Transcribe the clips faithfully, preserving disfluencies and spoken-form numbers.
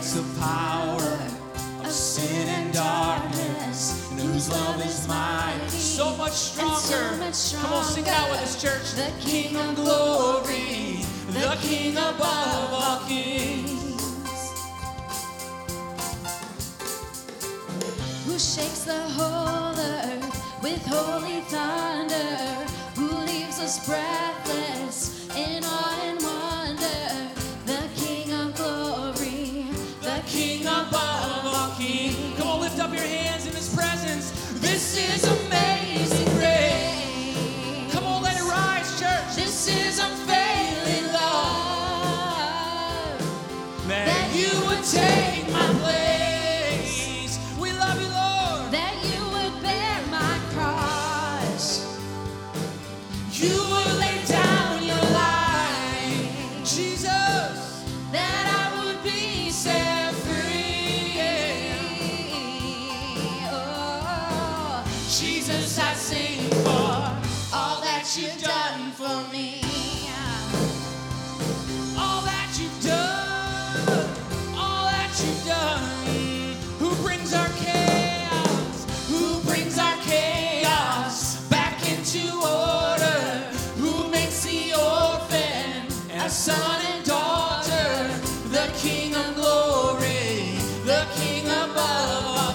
breaks the power of sin and darkness, and whose love is mighty, so much stronger. So much stronger. Come on, sing it out with us, church. The King of glory, the King above all kings, who shakes the whole earth with holy thunder, who leaves us breathless in awe and wonder. The King of glory, the King above all kings. Come on, lift up your hands in His presence. This is amazing grace. Come on, let it rise, church. This is unfailing love, that you would take my place. We love you, Lord. that you would bear my cross. You would lay down your life, Jesus, that I would be set free. Oh, Jesus, I sing for all that you've done for me. All that you've done, all that you've done. Who brings our chaos, who brings our chaos back into order? Who makes the orphan a son and daughter? The King of glory, the King above all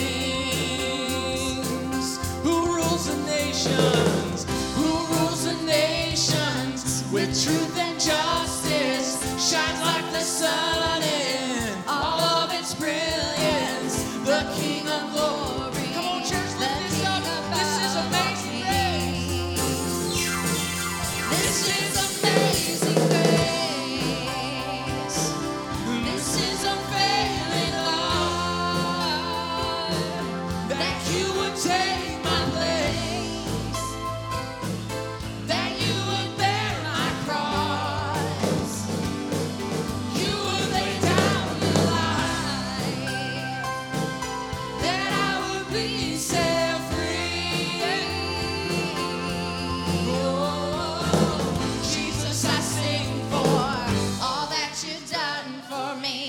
kings. Who rules the nations, who rules the nations with truth and justice, shines like the sun in all of its brilliance. The King of glory. Come on, church, lift this up. This is amazing grace. this is amazing grace. This is unfailing love, That you would take my place, that you would bear my cross. you would lay down your life, that I would be set free. oh, Jesus, I sing for. All that you've done for me.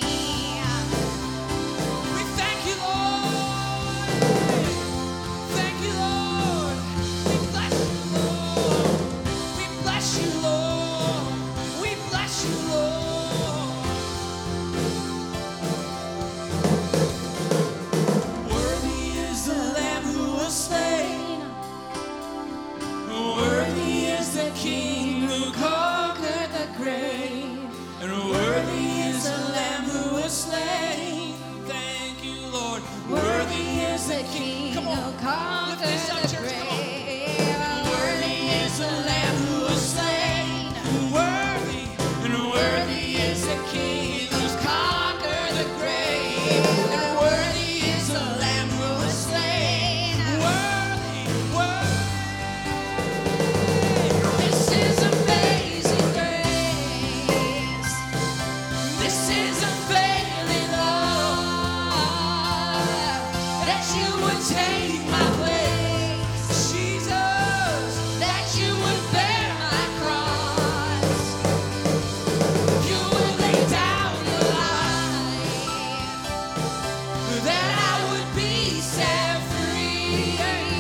We thank you, Lord. Thank you, Lord. We bless you, Lord. We bless you, Lord. We bless you, Lord. Worthy is the Lamb who was slain. Worthy is the King who conquered the grave. And worthy is the Lamb who was slain. Thank you, Lord. Worthy is the King. Come on. who conquered Lift this up, the church. Come on. grave. Worthy is the Lamb who was slain. Worthy, and worthy is the King who's conquered the grave. And worthy is the Lamb who was slain. Worthy, worthy. This is amazing grace. This is unfailing love, that you would take my place, Jesus, That you would bear my cross. you would lay down your life, that I would be set free.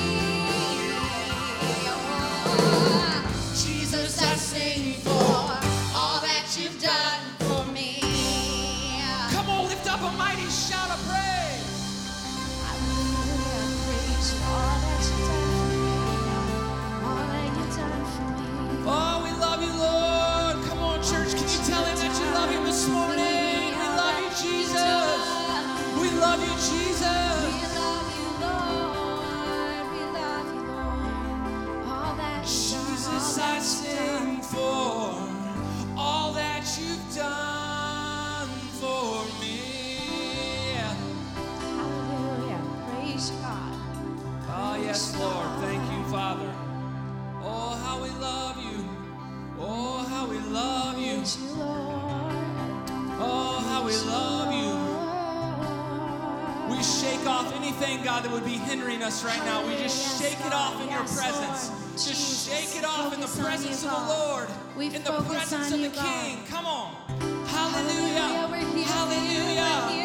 Jesus, I sing for all that you've done for me. Come on, lift up a mighty shout of praise. Hallelujah, praise you, all that you've done for me, all that you've done for me. Oh, we love you, Lord. Come on, church. Can you tell him that you love him this morning? We love you, Jesus. We love you, Jesus. We love you, Lord. We love you, Lord. All that you've done, all Jesus, I that you've done. sing for all that you've done for me. Hallelujah, praise God. Oh, yes, Lord. Thank you, Father. Oh, how we love you. Oh, how we love you. Praise you, Lord. Oh, how we love you. We shake off anything, God, that would be hindering us right now. We just shake it off in your presence. Just shake it off in the presence of the Lord, in the presence of the King. Come on. Hallelujah. Hallelujah.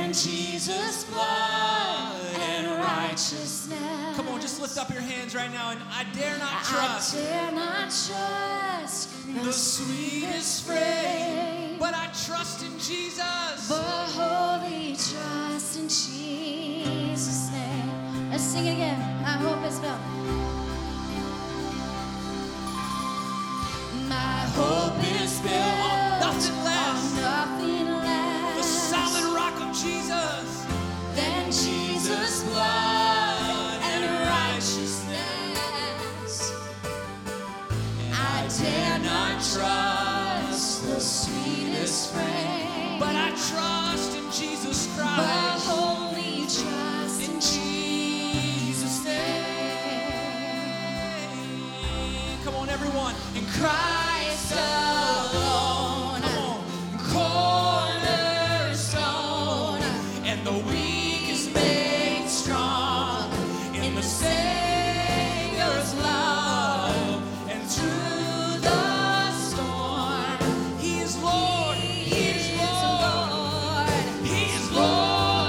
than Jesus' blood and righteousness. Come on, just lift up your hands right now, and I dare not trust. I dare not trust the sweetest frame, but I trust in Jesus. but wholly trust in Jesus' name. Let's sing it again. I hope it's built. My hope is built On nothing less. on nothing less The solid rock of Jesus. than Jesus' blood and righteousness. I dare not trust the sweetest frame, But I trust in Jesus but Christ. wholly trust in Jesus' name. Come on, everyone. In Christ alone, Come on. cornerstone, And the weak is made strong in the Savior's love, and through the storm. He is Lord. He is Lord. He is Lord Lord.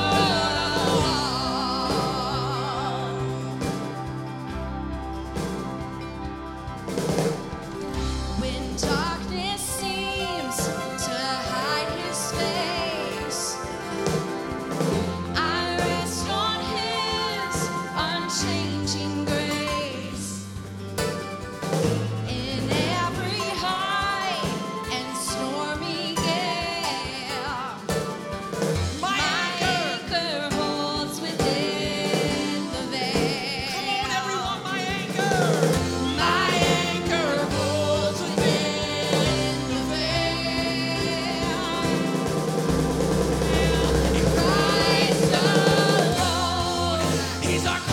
When darkness seems to hide His face, I rest on His unchanging grace. In every high and stormy gale, My my anchor. anchor holds within the veil. Come on, everyone. My anchor. My anchor holds within the veil. In Christ alone, He's our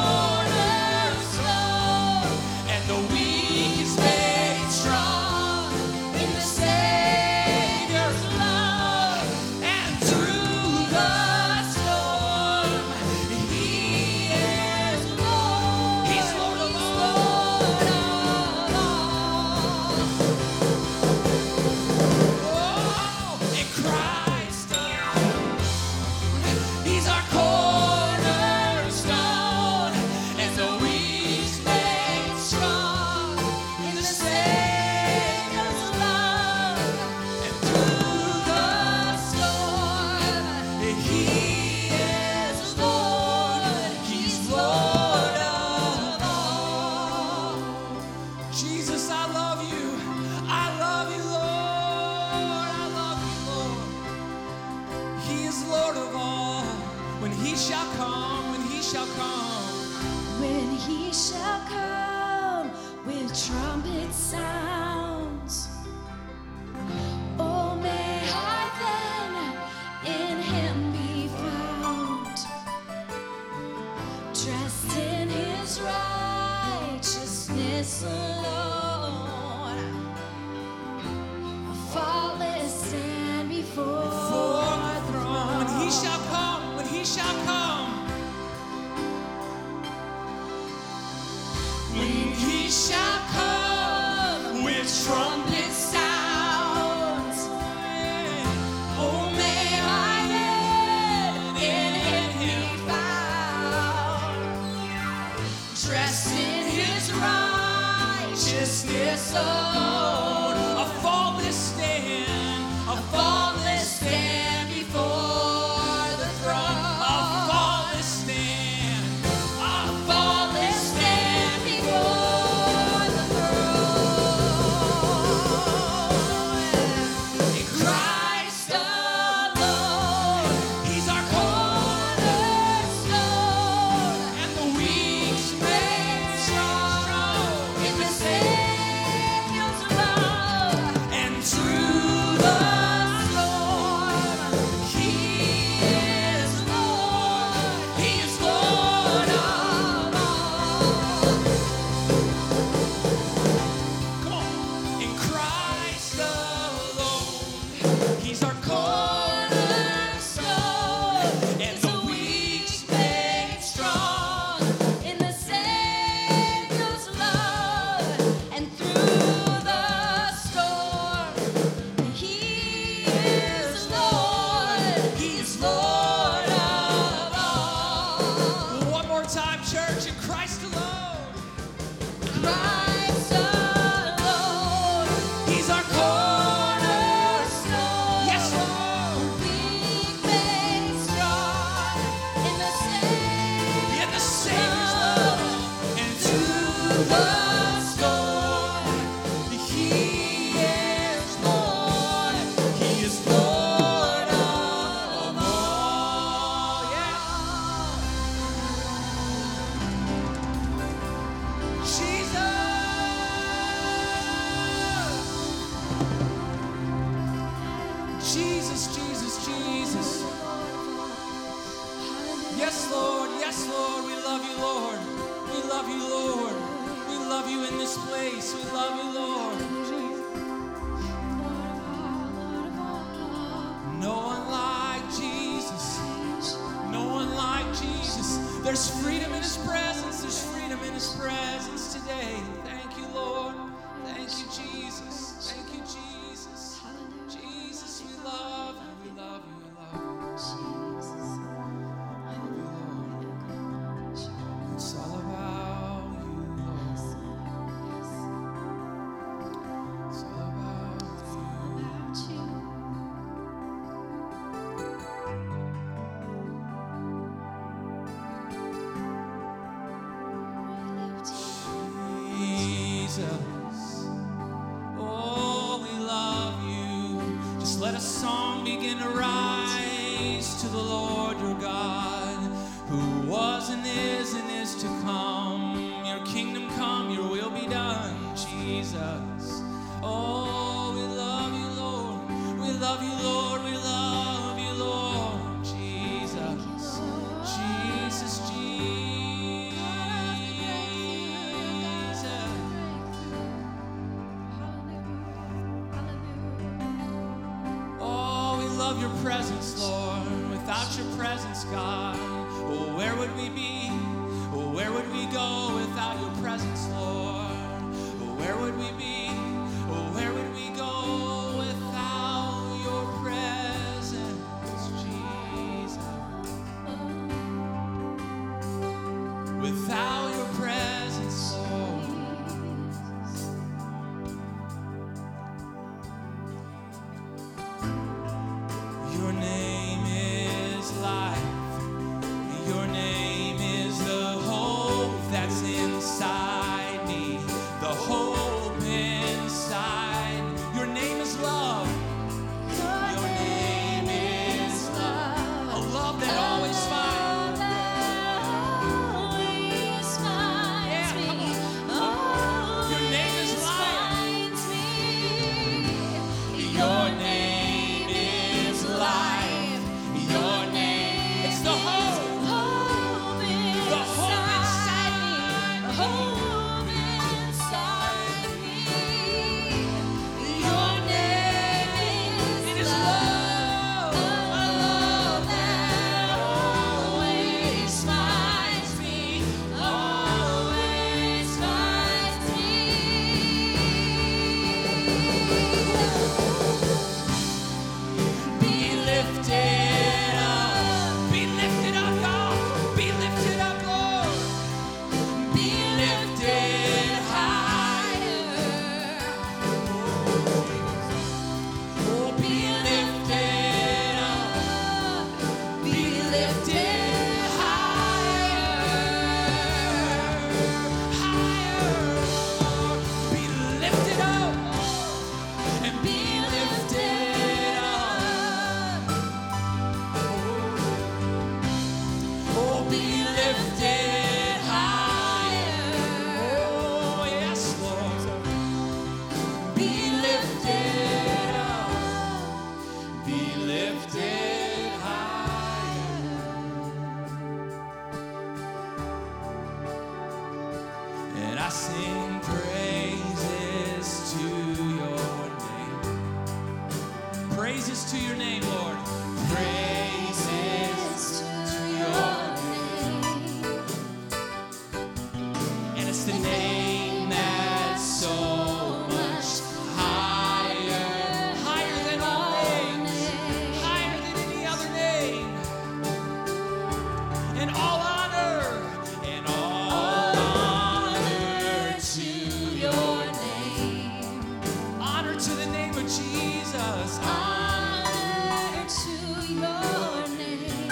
cornerstone, and the weak is made strong in the Savior's love, and through the storm. He is Lord. He's Lord of all. Lord of Oh, in Christ alone. He's our cornerstone, and the weak made strong in the Savior's love, and through the storm. He is Lord. He's Lord of all. Jesus, I love you. I love you, Lord. I love you, Lord. He is Lord of all. When He shall come, when He shall come, When He shall come with trumpet sounds, oh, may I then in Him be found, dressed in His righteousness alone, faultless stand before for my the throne. When He shall come, when He shall come, When He shall come with trumpet sounds, oh, may I then in Him be found, dressed in His righteousness alone, a faultless stand, a a faultless stand before the throne. a faultless stand, a Faultless stand before the throne. In Christ alone, He's our cornerstone, and the weak made strong in the Savior's love, and through the Jesus, Jesus, Jesus. Yes, Lord, yes, Lord, we love you, Lord. We love you, Lord. We love you in this place. We love you, Lord. No one like Jesus. No one like Jesus. There's freedom in his presence. There's freedom in his presence today. Thank you, Lord. Thank you, Jesus. Thank you, Jesus. Jesus, we love you. We love you. We love you. It's all about you, Lord. It's all about you. Jesus, oh, we love you. Just let a song begin to rise to the Lord your God, who was and is and is to come. Your kingdom come, your will be done, Jesus. Oh, we love you, Lord. We love you, Lord. We love you, Lord. Jesus, Jesus, Jesus. Oh, we love your presence, Lord. Without your presence, God, oh, where would we be? Oh, where would we go without your presence, Lord? Oh, where would we be? Oh, where would we go without your presence, Jesus? Without your presence, Lord. Your name is life. Your name is the hope that's inside me. The hope inside. Your name is love. Your name is love. A love that always finds. Yeah, come on. Your name is life. Your name is life. Your name. It's the hope. The hope inside me. Hope inside me. Your name It is is love. love. A love that always finds me. Always finds me. Be lifted up. Be lifted up, God. Be lifted up, Lord. Be lifted higher. Oh, be lifted up. Be lifted higher. Higher. Be lifted up. And be lifted up. Oh, be lifted higher. Oh, yes, Lord. Be lifted up. Be lifted higher. And I sing praises to your name. Praises to your name, Lord. Praises to your name. And it's the name that's so much higher, higher than all names, higher than any other name. And all honor, and all honor to your name. Honor to the name of Jesus. Honor to your name.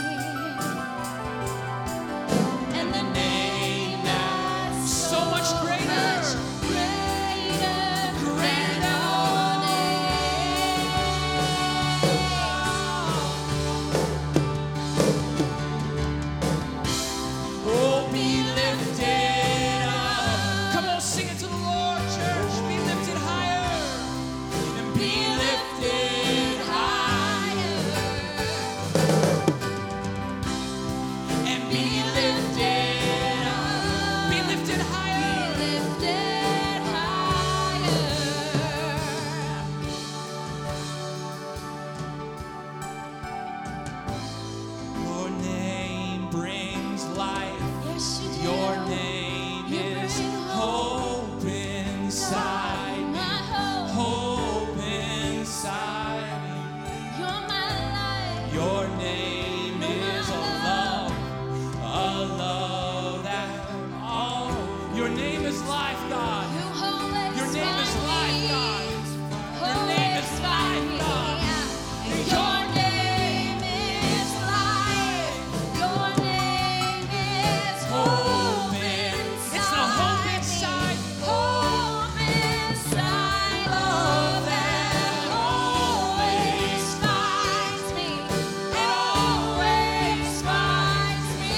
Your name is a love, a love that all. Your name is life, God. Your name is life, God. Your name is life, God. Your name is life. Your name is hope inside. It's the hope inside. Hope inside. Love that always finds me. It always finds me.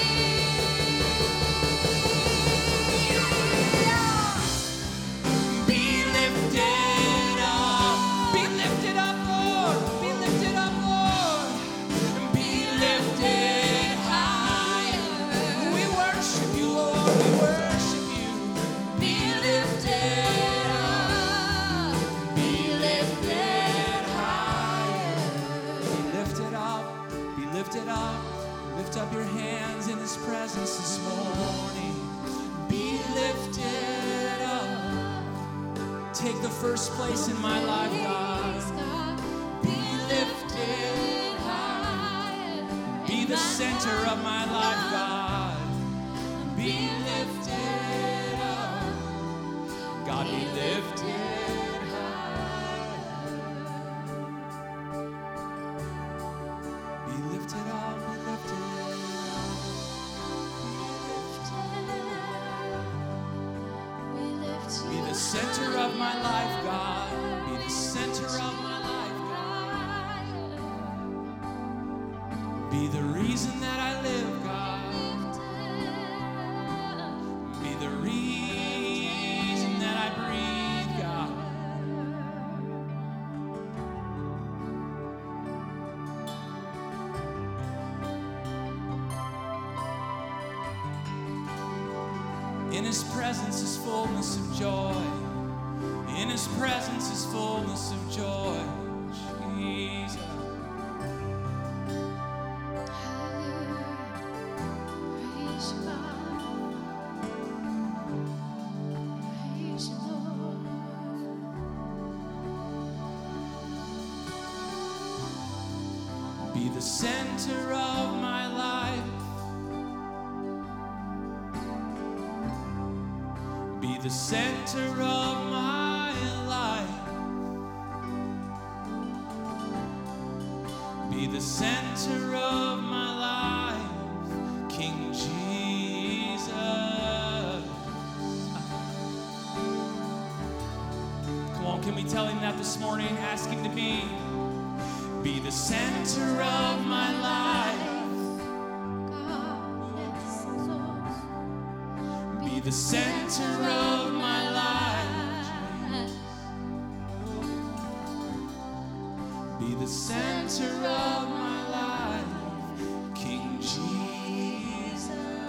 Be lifted up. Be lifted up, Lord. Be lifted up, Lord. Be lifted higher. We worship you, Lord. We worship you. Be lifted up. Be lifted higher. Be lifted up. Be lifted up. Lift up your hands in His presence this morning. Be lifted up. Take the first place in my life, God. Be lifted high. Be the center of my life, God. Be lifted up. God, be lifted high. Be lifted up, be lifted up. Be the center of my life, God. Be the center of my life, God. Be the reason that I live, God. Be the reason that I breathe, God. In His presence is fullness of joy. In His presence is fullness of joy. Jesus. Praise you, God. Praise you, Lord. Be the center of my life. Be the center of my life. Be the center of my life, King Jesus. Come on, can we tell Him that this morning? Ask Him to be. Be the center of my life. God, yes, Lord. Be the center of my life. Be the center of my life, King Jesus.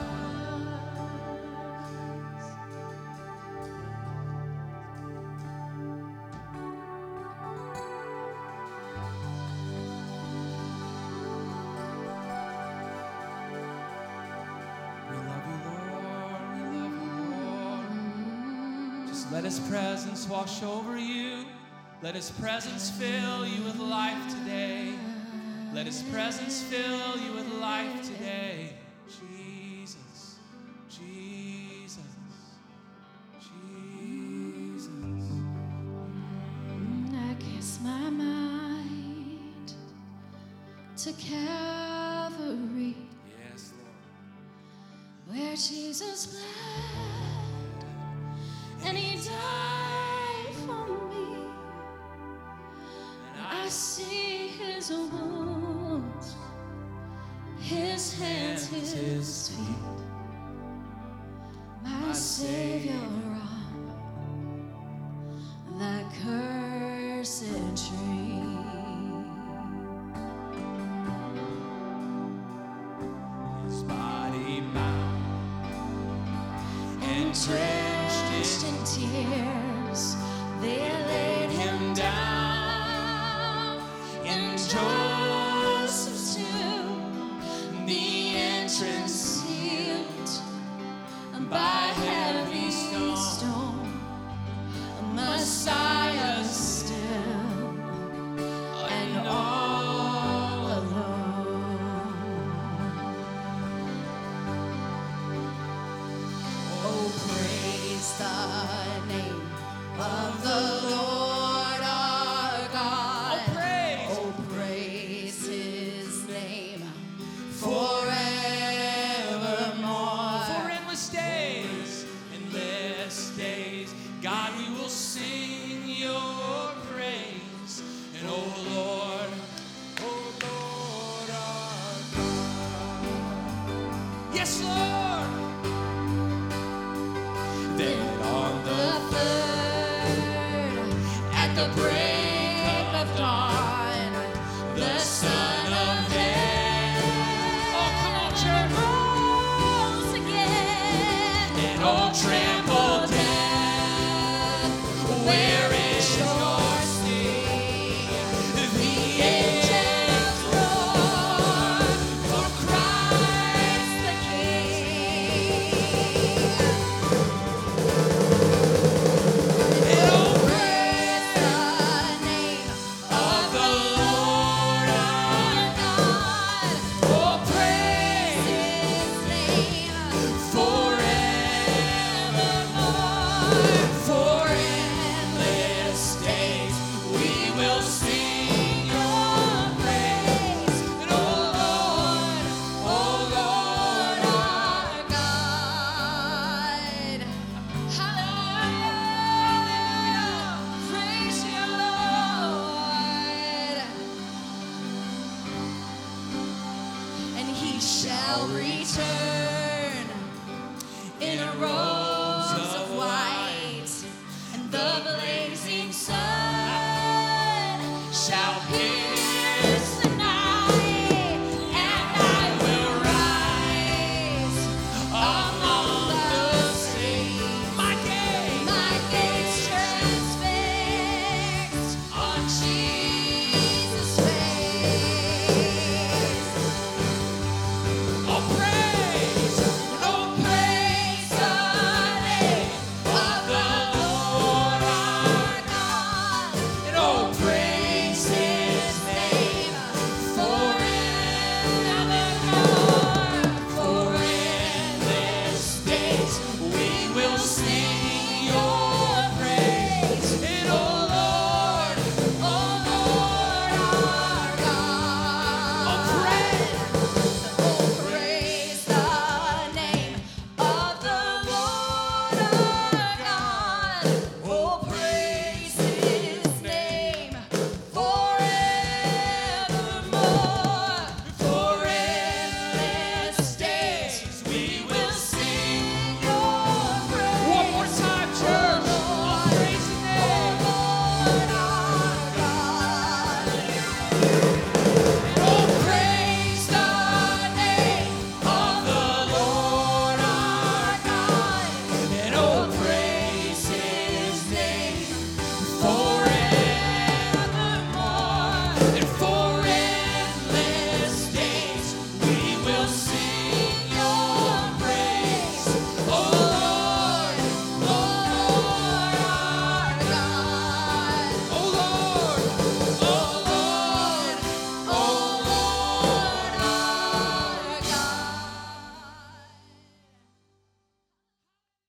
We love you, Lord. We love you, Lord. Just let His presence wash over you. Let His presence fill you with life today. Let His presence fill you with life today. Jesus, Jesus, Jesus. I cast my mind to Calvary, Yes, Lord. where Jesus bled and He died for me. And I I see His wounds, His hands, His feet, my Savior on that cursed tree. His body bound and drenched Drenched in in tears, they laid Him down in Joseph's tomb, the entrance sealed by heavy stone. Messiah still and all alone. shall return.